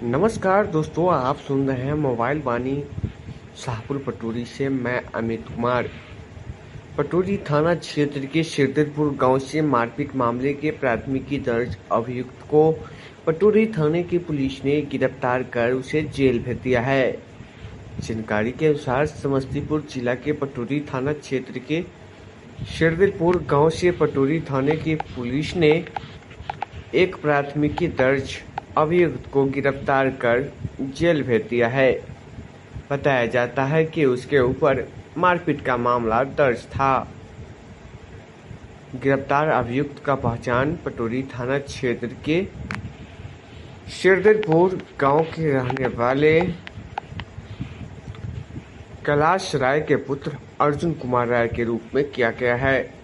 नमस्कार दोस्तों, आप सुन रहे हैं मोबाइल वाणी शाहपुर पटोरी से। मैं अमित कुमार। पटोरी थाना क्षेत्र के शिरदलपुर गांव से मारपीट मामले के प्राथमिकी दर्ज अभियुक्त को पटोरी थाने की पुलिस ने गिरफ्तार कर उसे जेल भेज दिया है। जानकारी के अनुसार समस्तीपुर जिला के पटोरी थाना क्षेत्र के शिरदलपुर गांव से पटोरी थाने की पुलिस ने एक प्राथमिकी दर्ज अभियुक्त को गिरफ्तार कर जेल भेज दिया है। बताया जाता है कि उसके ऊपर मारपीट का मामला दर्ज था। गिरफ्तार अभियुक्त का पहचान पटोरी थाना क्षेत्र के शिरदलपुर गांव के रहने वाले कैलाश राय के पुत्र अर्जुन कुमार राय के रूप में किया गया है।